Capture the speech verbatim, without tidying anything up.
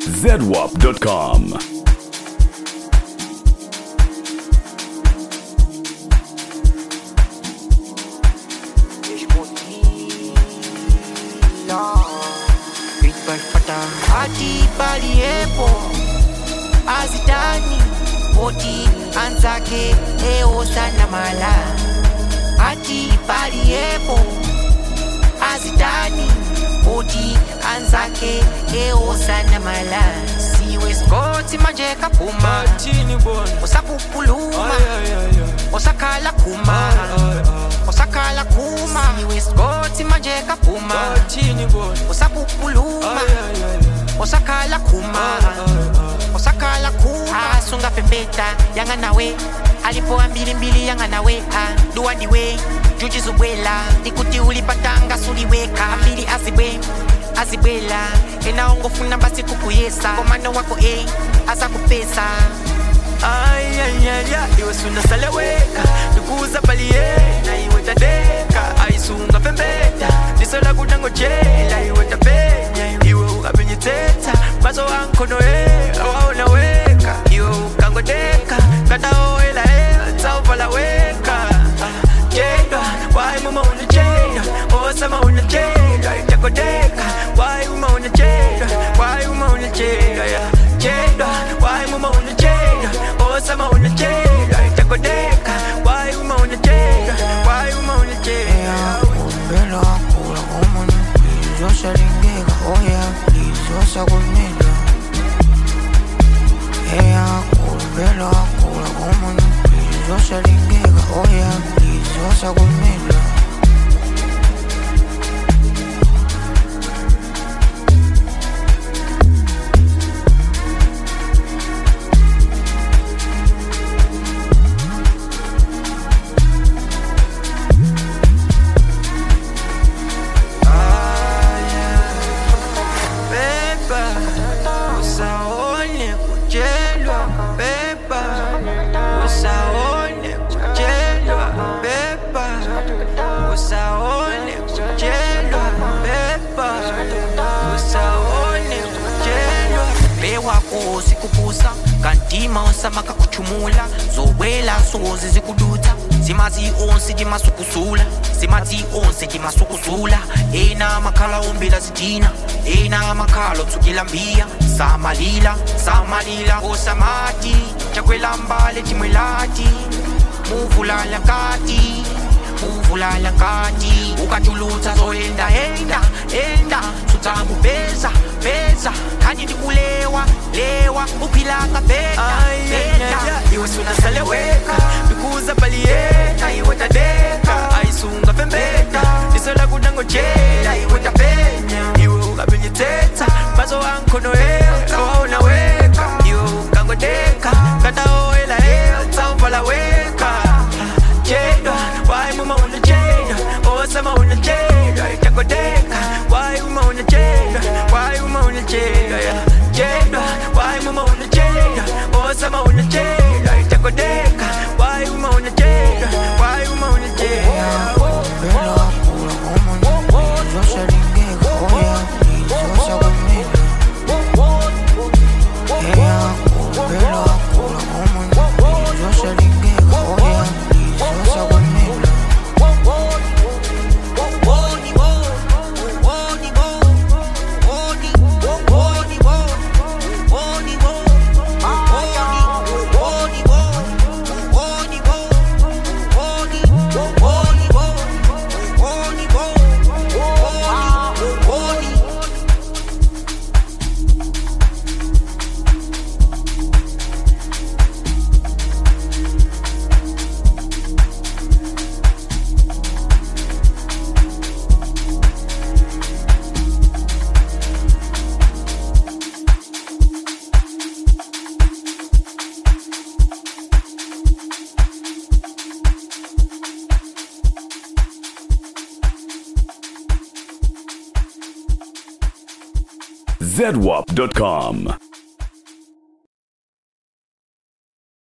zedwap dot com. Ati bali epo azidani oti anzake eo sana mala. Ati bali epo azidani oti anzake eo sana mala. Siwe skoti manje kapuma Martini bon osakupuluma osakala kuma osakala kuma. Siwe skoti manje kapuma Martini bon osakupuluma osakala kuma osakala kuma. Asunga pembeta yanga nawe alipoa mbili mbili yanga nawe dua diwe juji zubwela ikuti ulipatanga suliweka mbili azibwe azibwela enaongo funa basi kukuyesa komano wako eh asa kupesa. Ay ay ay ay iwe suna saleweka nikuza palie na iwe tadeka aisunga pembeta nisola kudango jela iwe tapenya iwe ukabenye teta mazo wankono eh waona weka iwe ukangodeka kata oela eh tauvala weka jeda why mama una jeda osama una jeda itakodeka why mama una jeda why mama una jeda ya jeda why mama una jeda osama una jeda itakodeka why mama una jeda why mama una jeda Bela kula komani Lizo salingega oya Lizo sakunila Eya bela kula komani Lizo salingega oya Lizo sakunila. Wako zikupusa kantima osamaka kuchumula zowela sozi zikuduta simazi onse dimasukusula simazi onse dimasukusula ena makala ombela zitina ena makalo tsukilambia samalila samalila osamati chakwela mbale timwelati muvulala kati muvulala kati ukatuluta zoenda enda enda sutambu pesa pesa kani ndikulewa lewa upilaka peta peta iwe suna saleweka nikuza palieta iwe tadeka aisunga pembeta nisola kudango jela iwe tapenya iwe ukabenye teta mazo wankono eh waona weka iwe ukangodeka kata oela eh tauvala weka jeda why mama una jeda osama una jeda itakodeka why mama una jeda why mama una jeda ya jeda why mama una jeda osama una jeda itakodeka why mama una jeda why mama una jeda. Bela kula komani Lizo salingega oya Lizo sakunila. Eya bela kula komani Lizo salingega oya Lizo sakunila. zedwap dot com.